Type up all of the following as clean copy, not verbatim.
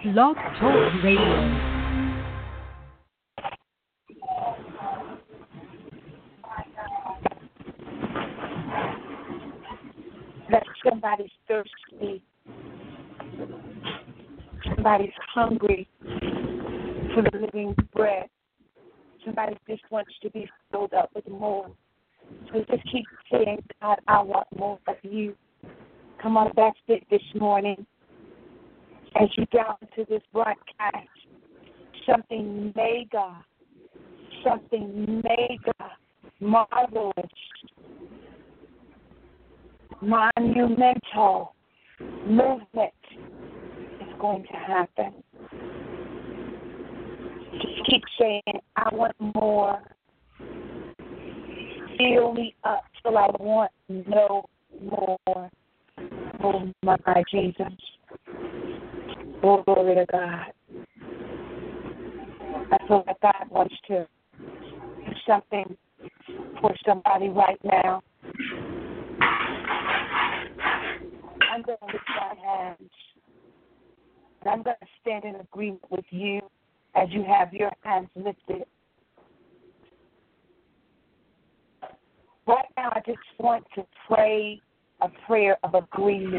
Blog Talk Radio. That somebody's thirsty, somebody's hungry for the living bread. Somebody just wants to be filled up with more. So just keep saying, God, I want more of you. Come on, that's it this morning. As you go into this broadcast, something mega, marvelous, monumental movement is going to happen. Just keep saying, I want more. Fill me up till I want no more. Oh, my Jesus. Oh, glory to God. I feel like God wants to do something for somebody right now. I'm going to lift my hands, and I'm going to stand in agreement with you as you have your hands lifted. Right now, I just want to pray a prayer of agreement.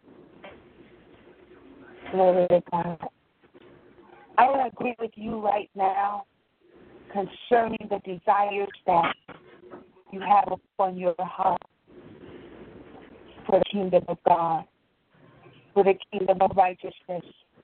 Glory to God. I want to agree with you right now concerning the desires that you have upon your heart for the kingdom of God, for the kingdom of righteousness.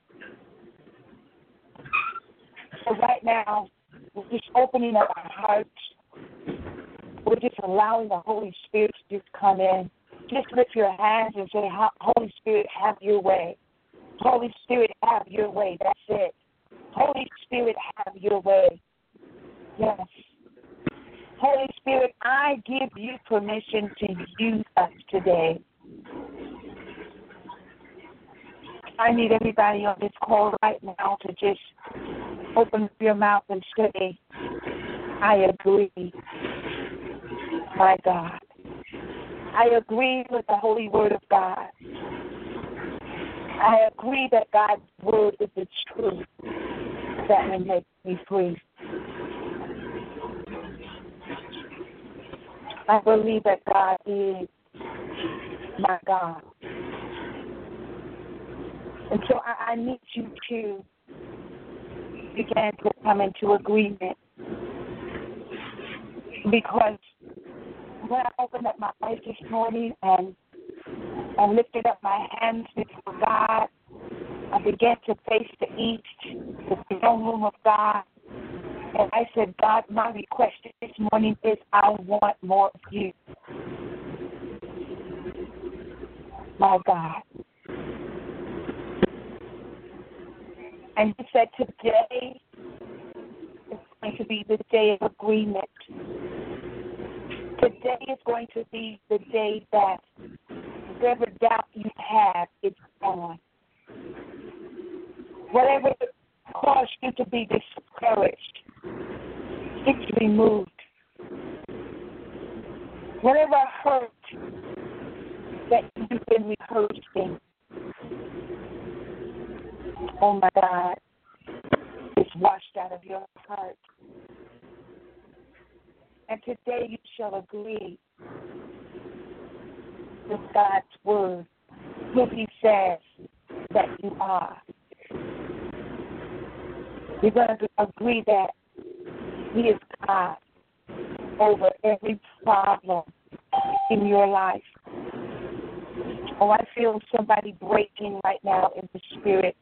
So right now, we're just opening up our hearts. We're just allowing the Holy Spirit to just come in. Just lift your hands and say, Holy Spirit, have your way. Holy Spirit, have your way. That's it. Holy Spirit, have your way. Yes. Holy Spirit, I give you permission to use us today. I need everybody on this call right now to just open up your mouth and say, I agree. My God. I agree with the holy word of God. I agree that God's word is the truth that will make me free. I believe that God is my God. And so I need you to begin to come into agreement, because when I opened up my eyes this morning and I lifted up my hands before God, I began to face the east, the throne room of God, and I said, God, my request this morning is I want more of you. My God. And he said, today is going to be the day of agreement. Today is going to be the day that whatever doubt you have, it's gone. Whatever caused you to be discouraged, it's removed. Whatever hurt that you've been rehearsing, oh my God, it's washed out of your heart. And today you shall agree with God's word, who he says that you are. You're going to agree that he is God over every problem in your life. Oh, I feel somebody breaking right now in the spirit.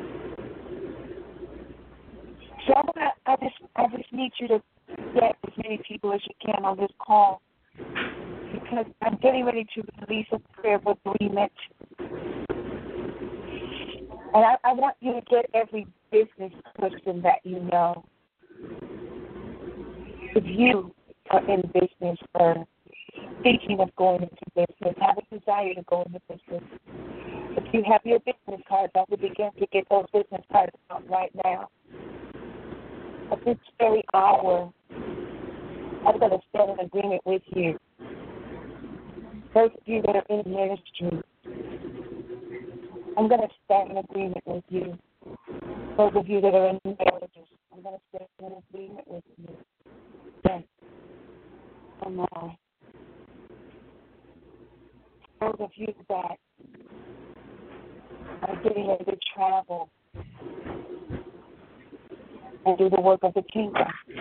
So I just need you to get as many people as you can on this call, because I'm getting ready to release a prayer of agreement. And I want you to get every business person that you know. If you are in business or thinking of going into business, have a desire to go into business, if you have your business cards, I would begin to get those business cards out right now. At this very hour, I'm going to stand in agreement with you. Those of you that are in ministry, I'm going to stand in agreement with you. Those of you that are in marriages, I'm going to stay in agreement with you. Yes. Come on. Those of you that are getting ready to travel and do the work of the kingdom,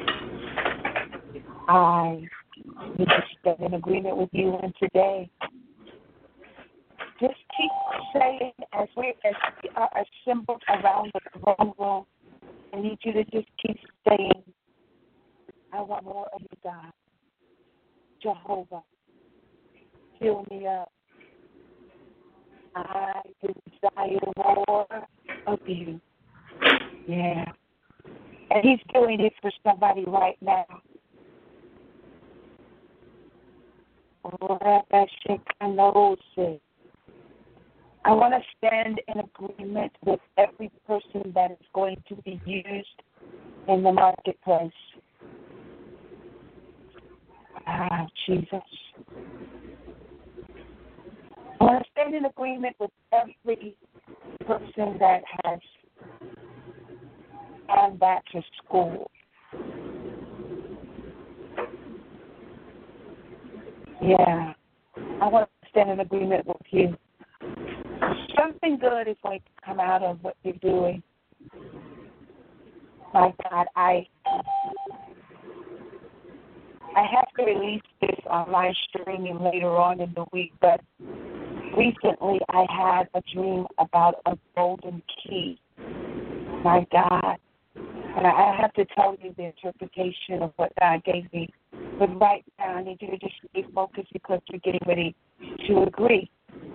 I need to stay in agreement with you. And today, just keep saying, as we are assembled around the throne room, I need you to just keep saying, I want more of you, God. Jehovah, fill me up. I desire more of you. Yeah. And he's doing it for somebody right now. I want to stand in agreement with every person that is going to be used in the marketplace. Jesus. I want to stand in agreement with every person that has gone back to school. Yeah. I want to stand in agreement with you. Something good is going to come out of what you're doing. My God, I have to release this on live streaming later on in the week, but recently I had a dream about a golden key. My God. And I have to tell you the interpretation of what God gave me. But right now I need you to just stay focused because we're getting ready to agree.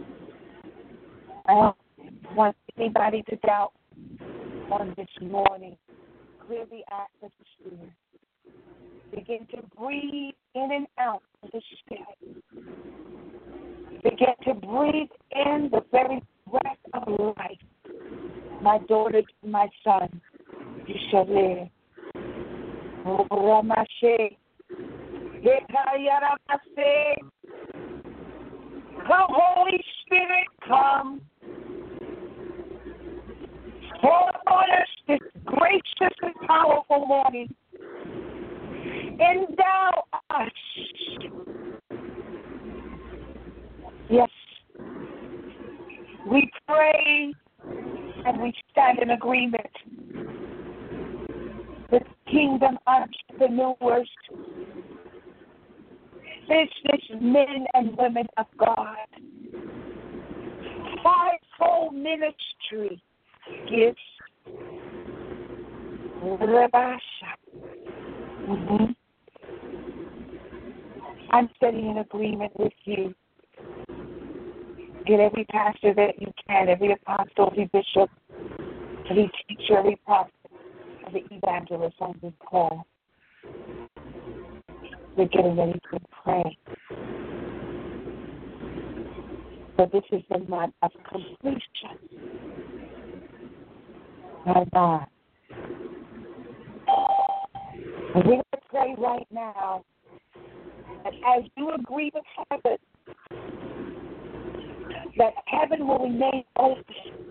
I don't want anybody to doubt on this morning. Clear the atmosphere. Begin to breathe in and out of the Spirit. Begin to breathe in the very breath of life. My daughter, my son, you shall live. Come, Holy Spirit, come. Pour on us this gracious and powerful morning. Endow us. Yes. We pray and we stand in agreement with kingdom entrepreneurs, businessmen and women of God, fivefold ministry gifts. I'm standing in agreement with you. Get every pastor that you can, every apostle, every bishop, every teacher, every prophet, every evangelist on this call. We're getting ready to pray. But this is the month of completion. My God. And we're going to pray right now that as you agree with heaven, that heaven will remain open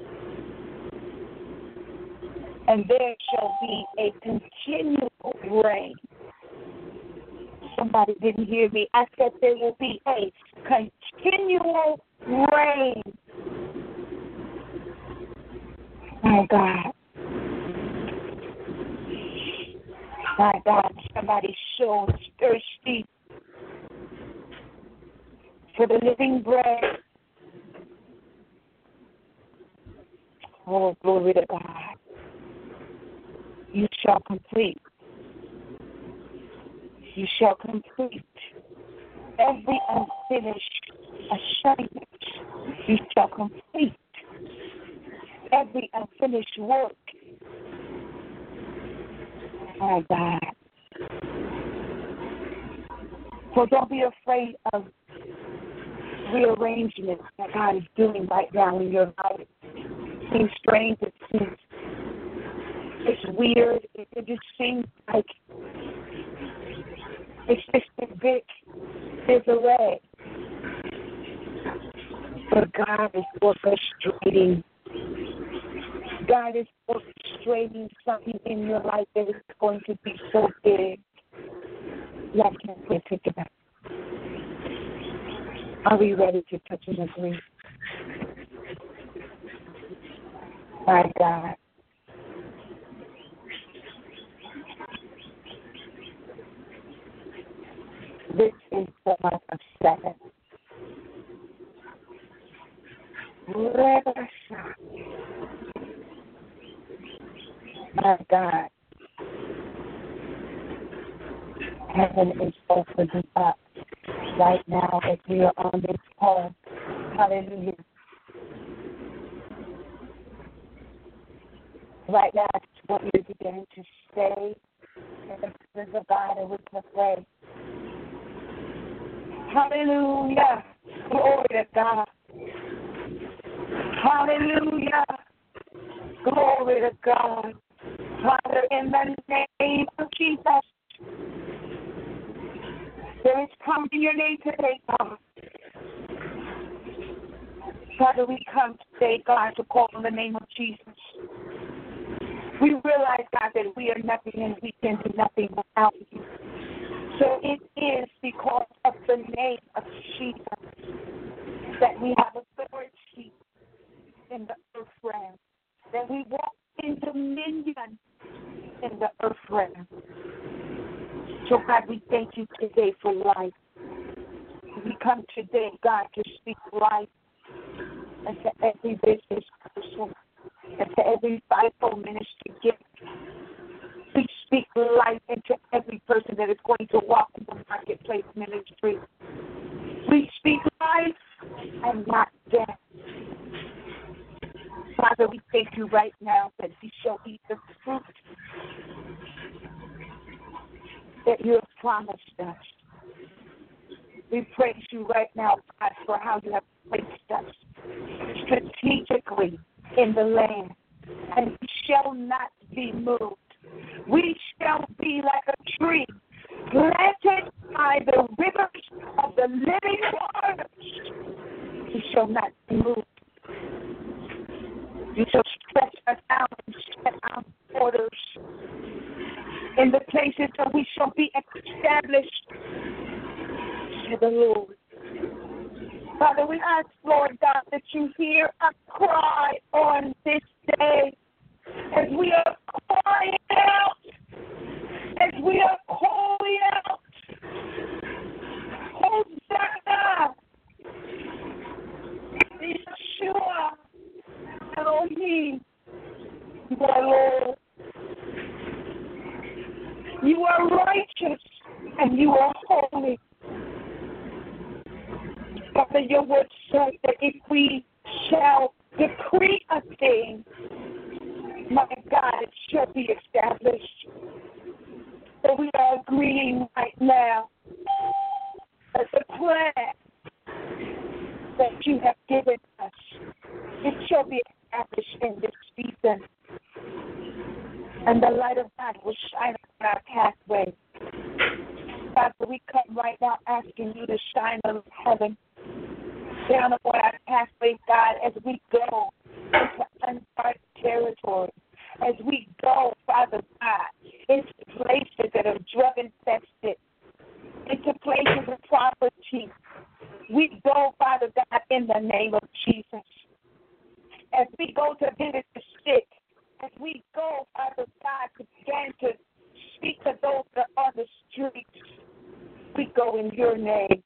and there shall be a continual rain. Somebody didn't hear me. I said there will be a continual rain. My God. My God, somebody sure is thirsty for the living bread. Oh, glory to God. You shall complete. You shall complete every unfinished assignment. You shall complete every unfinished work. My God. So don't be afraid of rearrangement that God is doing right now in your life. It seems strange. It seems it's weird. It just seems like it's just a bit disarray. But God is orchestrating. God is orchestrating something in your life that is going to be so big. Y'all can't wait to get back. Are we ready to touch and agree? My God. This is the month of 7. My God. Heaven is opening up right now as we are on this call. Hallelujah. Right now, I just want you to begin to stay in the presence of God and we can pray. Hallelujah. Glory to God. Hallelujah. Glory to God. Father, in the name of Jesus, there is come in your name today, God. Father, we come today, God, to call on the name of Jesus. We realize, God, that we are nothing and we can do nothing without you. So it is because of the name of Jesus that we have authority in the earth realm, that we walk in dominion in the earth realm. So, God, we thank you today for life. We come today, God, to speak life and to every business person and to every fivefold ministry gift. We speak life into every person that is going to walk in the marketplace ministry. We speak life and not death. Father, we thank you right now that we shall eat the fruit that you have promised us. We praise you right now, God, for how you have placed us strategically in the land, and we shall not be moved. We shall be like a tree planted by the rivers of the living waters. We shall not be moved. You shall stretch us out and set our borders in the places where we shall be established to the Lord. Father, we ask, Lord God, that you hear our cry on this day as we are crying out, as we are calling out, Hosanna, Yeshua, Elohim, you are Lord. You are righteous and you are holy. Father, your word says that if we shall decree a thing, my God, it shall be established. So we are agreeing right now that the plan that you have given us, it shall be established in this season. And the light of God will shine on our pathway. Father, we come right now asking you to shine on heaven down upon our pathway, God, as we go into uncharted territory, as we go, Father God, into places that are drug infested, into places of poverty. We go, Father God, in the name of Jesus. As we go to visit the sick, as we go, Father God, to begin to speak to those that are on the streets, we go in your name.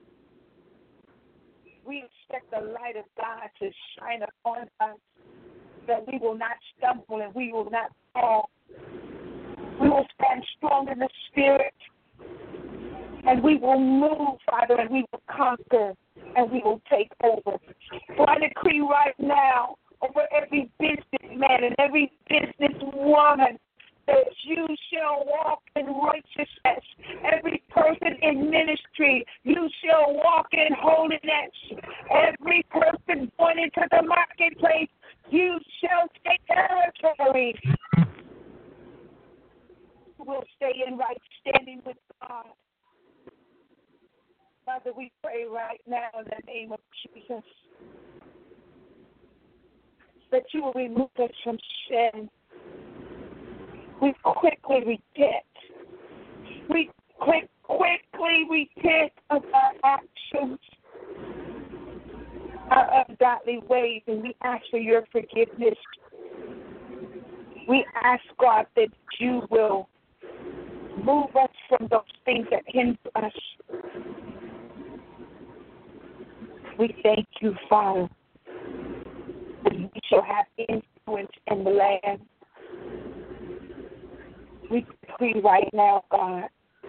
We expect the light of God to shine upon us, that we will not stumble and we will not fall. We will stand strong in the Spirit, and we will move, Father, and we will conquer, and we will take over. So I decree right now over every businessman and every businesswoman that you shall walk in righteousness. Every person in ministry, you shall walk in holiness. Every person going into the marketplace, you shall take territory. You will stay in right standing with God. Father, we pray right now in the name of Jesus that you will remove us from sin. We quickly repent. We quickly repent of our actions, our ungodly ways, and we ask for your forgiveness. We ask, God, that you will move us from those things that hinder us. We thank you, Father, that we shall have influence in the land. We decree right now, God,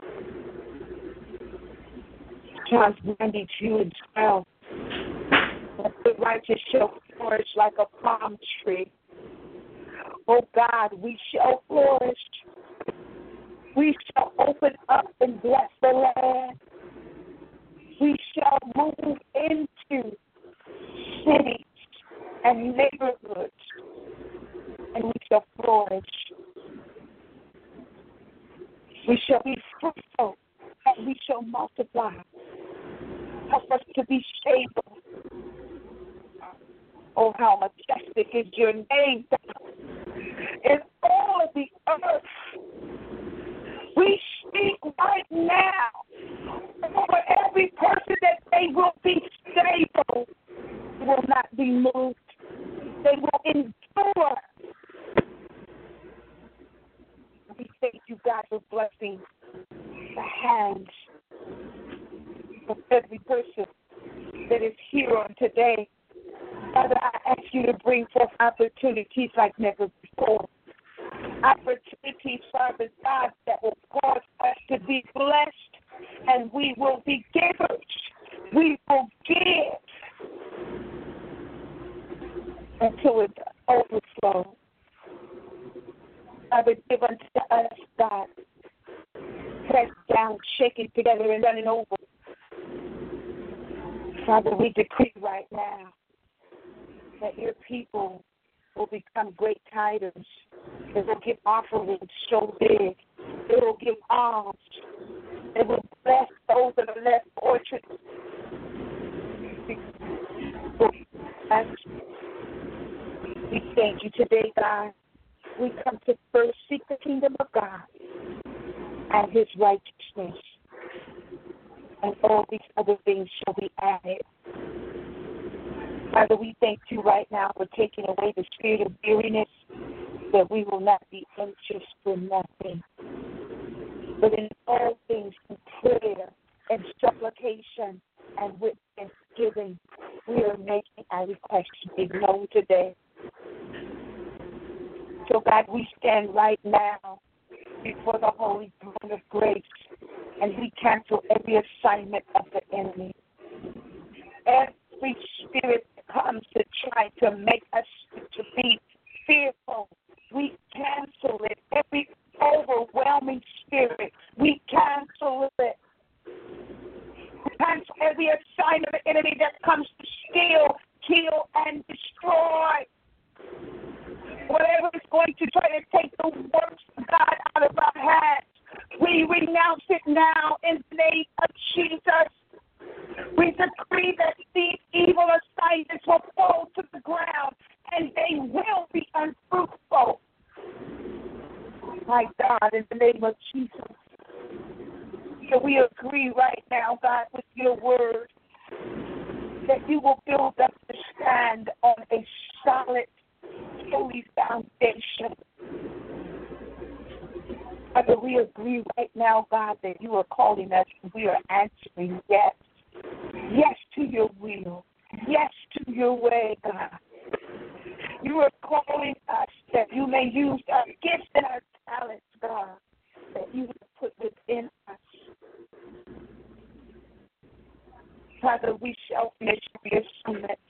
Psalms 92:12, that the righteous shall flourish like a palm tree. Oh God, we shall flourish. We shall open up and bless the land. We shall move into cities and neighborhoods, and we shall flourish. We shall be fruitful, and we shall multiply. Help us to be stable. Oh, how majestic is your name, God. In all of the earth, we speak right now over every person that they will be stable, will not be moved. They will endure. We thank you, God, for blessing the hands of every person that is here on today. Father, I ask you to bring forth opportunities like never before. Opportunities, Father God, that will cause us to be blessed, and we will be givers. We will give until it overflows. Father, give unto us, God, pressed down, shaken together, and running over. Father, we decree right now that your people will become great tithers. They will give offerings so big. They will give alms. They will bless those that are less fortunate. We thank you today, God. We come to first seek the kingdom of God and his righteousness, and all these other things shall be added. Father, we thank you right now for taking away the spirit of weariness, that we will not be anxious for nothing, but in all things in prayer and supplication and with thanksgiving, we are making our requests be known today. So, God, we stand right now before the holy throne of grace, and we cancel every assignment of the enemy. Every spirit that comes to try to make us to be fearful, we cancel it. Every overwhelming spirit, we cancel it. We cancel every assignment of the enemy that comes to steal, kill, and destroy. Whatever is going to try to take the works of God out of our hands, we renounce it now in the name of Jesus. We decree that these evil assignments will fall to the ground and they will be unfruitful. My God, in the name of Jesus. So we agree right now, God, with your word, that you will build us to stand on a solid, holy foundation. Father, we agree right now, God, that you are calling us and we are answering yes. Yes to your will. Yes to your way, God. You are calling us that you may use our gifts and our talents, God, that you have put within us. Father, we shall finish your assignment.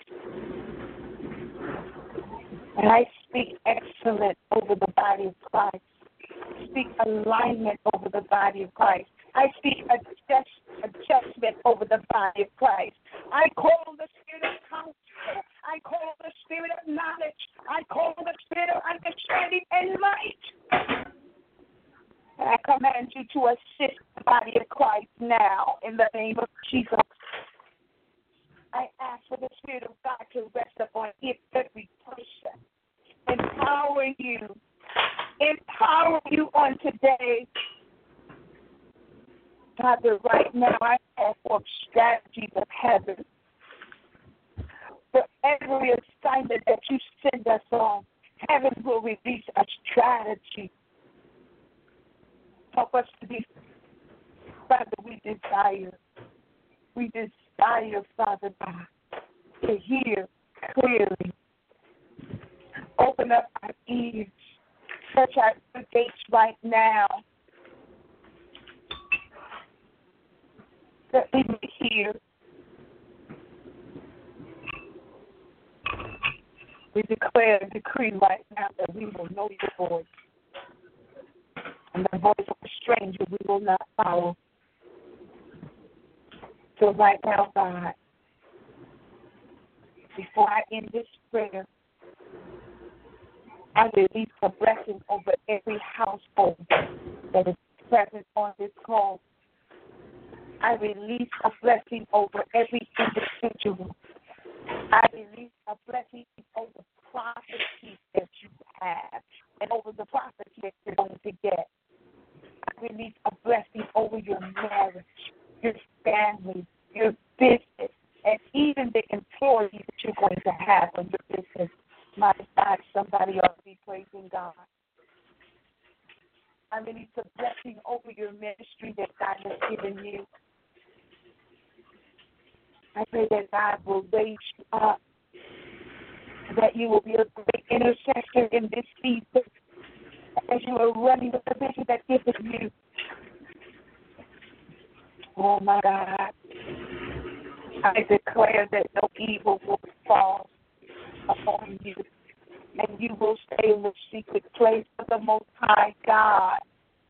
And I speak excellence over the body of Christ. I speak alignment over the body of Christ. I speak adjustment over the body of Christ. I call the spirit of counsel. I call the spirit of knowledge. I call the spirit of understanding and might. And I command you to assist the body of Christ now in the name of Jesus. I ask for the Spirit of God to rest upon every person empower you on today. Father, right now I call for strategies of heaven for every assignment that you send us on. Heaven will release a strategy. Help us to be, Father, we desire, Father God, to hear clearly. Open up our ears. Touch our gates right now. That we may hear. We declare and decree right now that we will know your voice. And the voice of a stranger we will not follow. So right now, God, before I end this prayer, I release a blessing over every household that is present on this call. I release a blessing over every individual. I release a blessing over prophecies that you have and over the prophecy that you're going to get. I release a blessing over your marriage, your family, your business, and even the employees that you're going to have on your business. My God, somebody ought to be praising God. I release a blessing over your ministry that God has given you. I pray that God will raise you up, that you will be a great intercessor in this season as you are running the position that given you. Oh, my God. I declare that no evil will fall upon you, and you will stay in the secret place of the Most High God.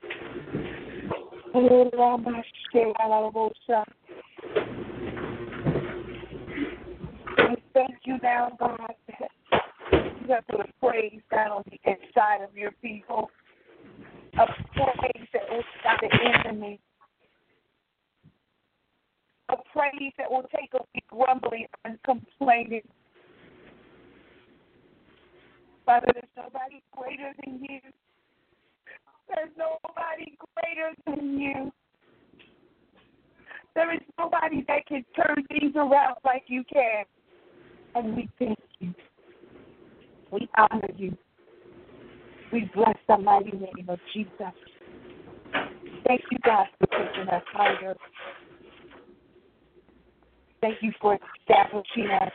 I thank you now, God, that you have put a praise down on the inside of your people, a praise that will stop the enemy, a praise that will take away grumbling and complaining. Father, there's nobody greater than you. There's nobody greater than you. There is nobody that can turn things around like you can. And we thank you. We honor you. We bless the mighty name of Jesus. Thank you, God, for taking us higher. Thank you for establishing us.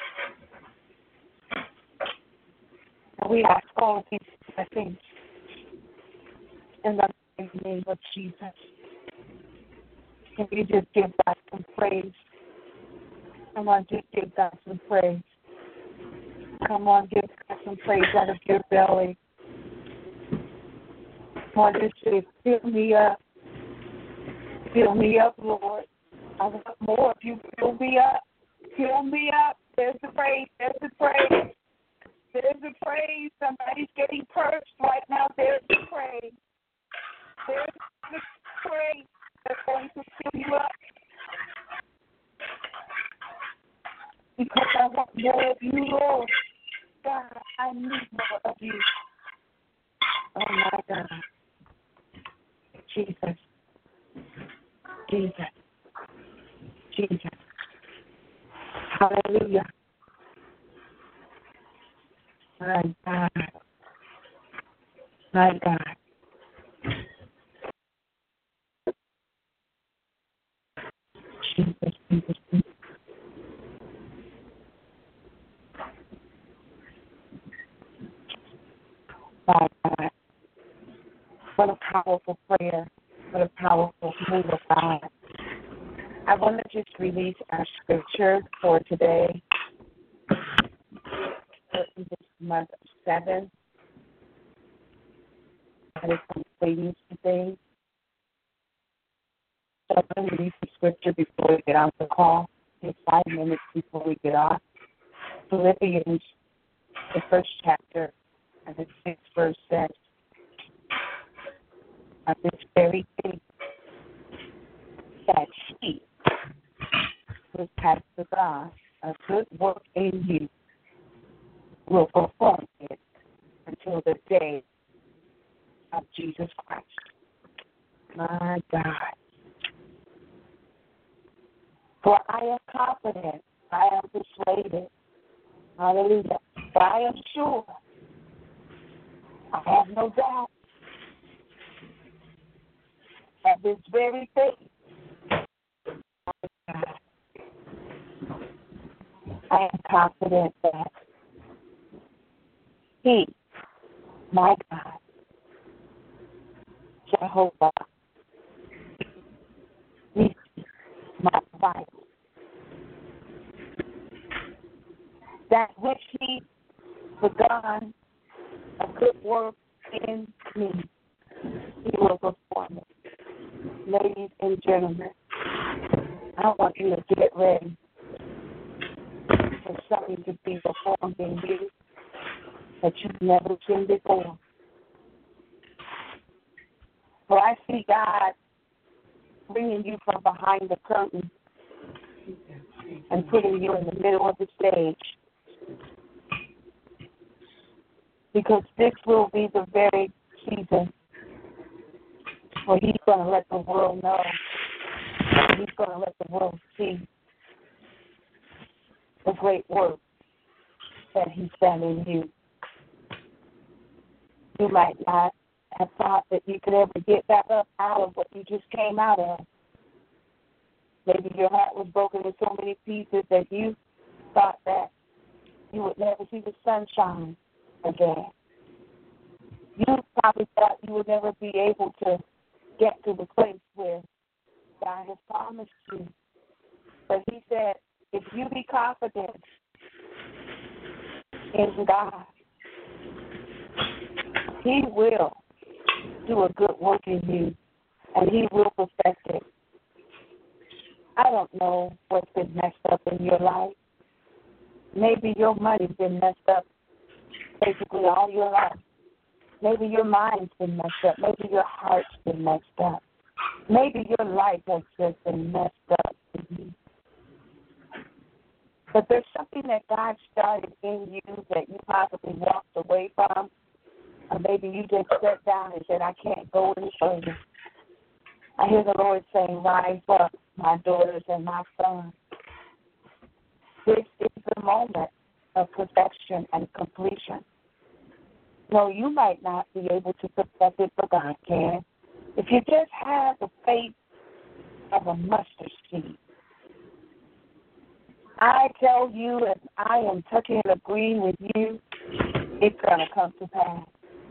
And we ask all these blessings in the mighty name of Jesus. Can we just give God some praise? Come on, just give God some praise. Come on, give God some praise out of your belly. Come on, just say, fill me up. Fill me up, Lord. I want more of you. Fill me up. Fill me up. There's the praise. There's the praise. There's the praise. Somebody's getting perched right now. There's the praise. There's the praise that's going to fill you up. Because I want more of you, Lord. God, I need more of you. Oh, my God. Jesus. Jesus. Jesus. Hallelujah. My God. My God. Jesus, Jesus, Jesus. My God. What a powerful prayer. What a powerful move of God. I want to just release our scripture for today, for this month of 7. That is completing today. So I'm going to release the scripture before we get on the call. Take 5 minutes before we get off. Philippians, the first chapter, and the 6th verse says, on this very thing, that he who has begun a good work in you will perform it until the day of Jesus Christ. My God. For I am confident, I am persuaded, hallelujah, for I am sure, I have no doubt of this very thing. I am confident that He, my God, Jehovah, He, my provider, that which He begun a good work in me, He will perform it. Ladies and gentlemen, I want you to get ready for something to be performed in you that you've never seen before. For I see God bringing you from behind the curtain and putting you in the middle of the stage, because this will be the very season where He's going to let the world know, He's going to let the world see the great work that He's done in you. You might not have thought that you could ever get back up out of what you just came out of. Maybe your heart was broken in so many pieces that you thought that you would never see the sunshine again. You probably thought you would never be able to get to the place where God has promised you. But He said, if you be confident in God, He will do a good work in you, and He will perfect it. I don't know what's been messed up in your life. Maybe your money's been messed up basically all your life. Maybe your mind's been messed up. Maybe your heart's been messed up. Maybe your life has just been messed up. But there's something that God started in you that you possibly walked away from. Or maybe you just sat down and said, I can't go any further. I hear the Lord saying, rise up, my daughters and my sons. This is the moment of perfection and completion. No, you might not be able to perfect it, but God can. If you just have the faith of a mustard seed, I tell you, and I am touching and agreeing with you, it's going to come to pass.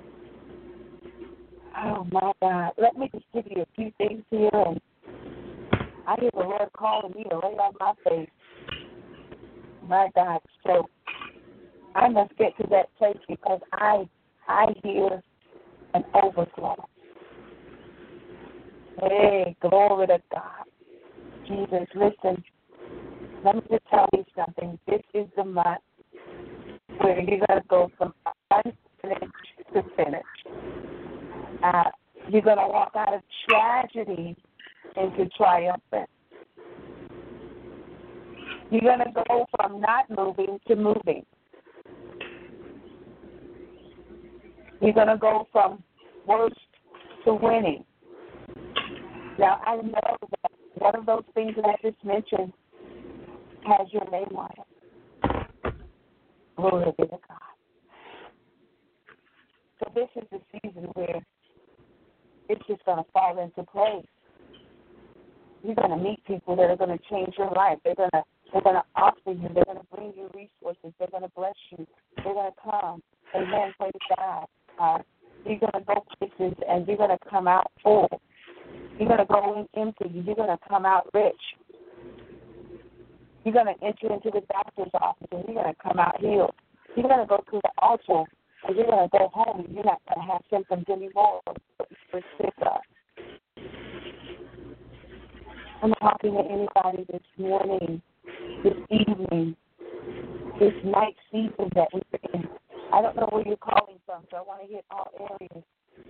Oh, my God. Let me just give you a few things here. And I hear the Lord calling me to lay on my face. My God. So I must get to that place because I hear an overflow. Hey, glory to God. Jesus, listen. Let me just tell you something. This is the month where you're going to go from unfinished to finished. You're going to walk out of tragedy into triumphant. You're going to go from not moving to moving. You're going to go from worst to winning. Now, I know that one of those things that I just mentioned has your name on it. Glory be to God. So this is the season where it's just going to fall into place. You're going to meet people that are going to change your life. They're going to offer you. They're going to bring you resources. They're going to bless you. They're going to come. Amen. Praise God. You're going to go places and you're going to come out full. You're going to go in empty. You're going to come out rich. You're going to enter into the doctor's office and you're going to come out healed. You're going to go to the altar and you're going to go home and you're not going to have symptoms anymore. You're sick of. I'm talking to anybody this morning, this evening, this night season that we're in. I don't know where you're calling from, so I want to hit all areas.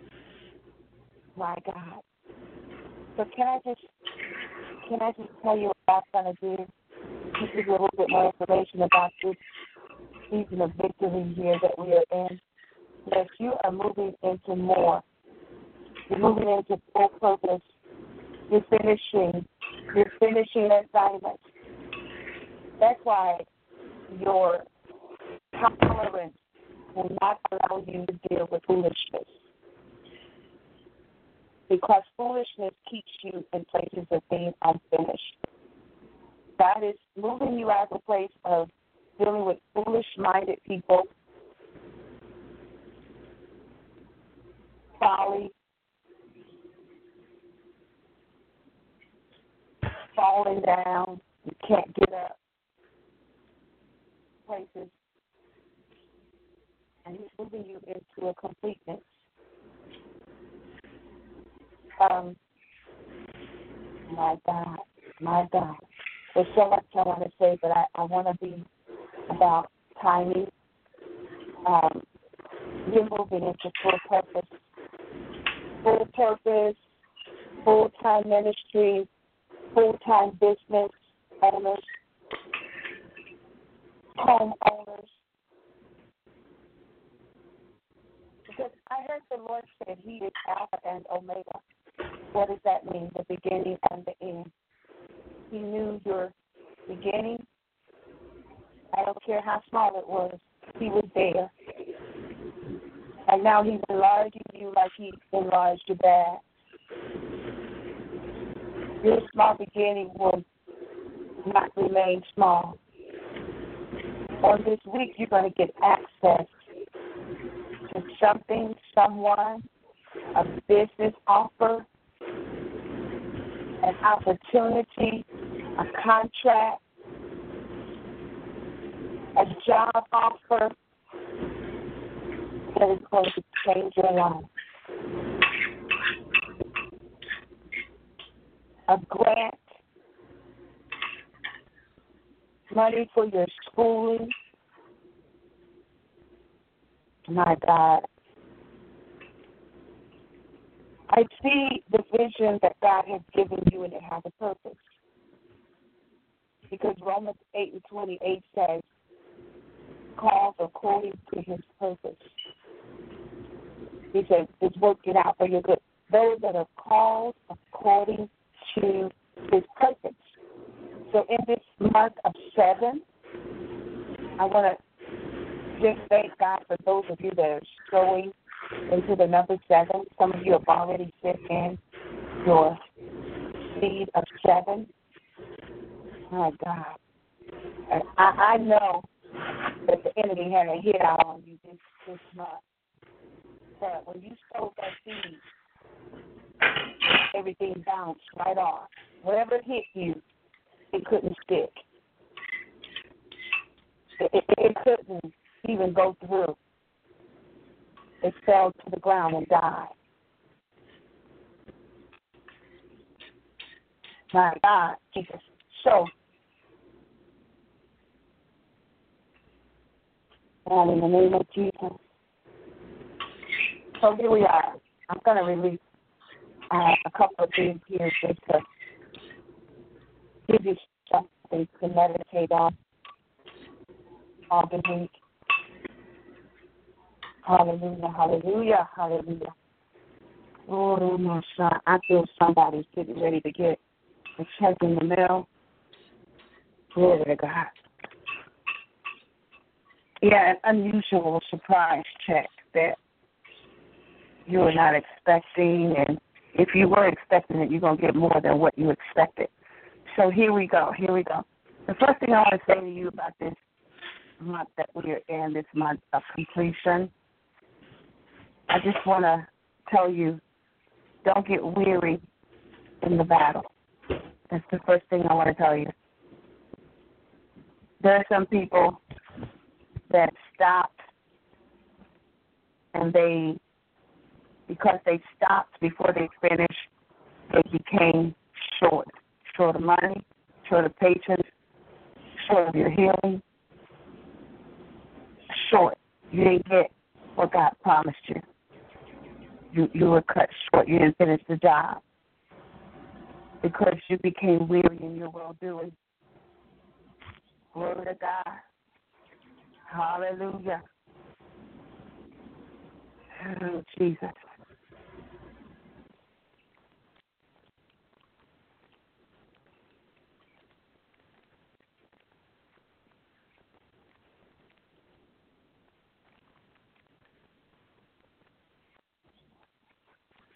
My God. So can I just tell you what I'm going to do? This is a little bit more information about this season of victory here that we are in. Yes, you are moving into more. You're moving into full purpose. You're finishing assignments. That's why your tolerance will not allow you to deal with foolishness. Because foolishness keeps you in places of being unfinished. God is moving you out of a place of dealing with foolish-minded people, folly, falling down, you can't get up, places. And he's moving you into a completeness. My God. There's so much I want to say, but I want to be about timing. You're moving into full purpose, full-time ministry, full-time business owners, home owners. Because I heard the Lord say He is Alpha and Omega. What does that mean? The beginning and the end. He knew your beginning. I don't care how small it was. He was there. And now He's enlarging you like He enlarged your back. Your small beginning will not remain small. On this week, you're going to get access to something, someone, a business offer, an opportunity, a contract, a job offer that is going to change your life. A grant, money for your schooling. My God. I see the vision that God has given you, and it has a purpose. Because Romans 8:28 says, calls according to His purpose. He says, it's working out for your good. Those that are called according to His purpose. So in this month of 7, I want to just thank God for those of you that are sowing into the number 7. Some of you have already sent in your seed of 7. My God. And I know that the enemy had a hit out on you this month. But when you sowed that seed, everything bounced right off. Whatever hit you, it couldn't stick. It couldn't even go through. It fell to the ground and died. My God, Jesus. So, and in the name of Jesus. So here we are. I'm going to release a couple of things here just to give you something to meditate on all the week. Hallelujah, hallelujah, hallelujah. Oh, my son, I feel somebody getting ready to get a check in the mail. Glory to God. Yeah, an unusual surprise check that you were not expecting, and if you were expecting it, you're going to get more than what you expected. So here we go. The first thing I want to say to you about this month that we are in, this month of completion, I just want to tell you, don't get weary in the battle. That's the first thing I want to tell you. There are some people that stopped, and because they stopped before they finished, they became short of money, short of patience, short of your healing, short. You didn't get what God promised you. You were cut short. You didn't finish the job because you became weary in your well-doing. Glory to God. Hallelujah. Oh, Jesus.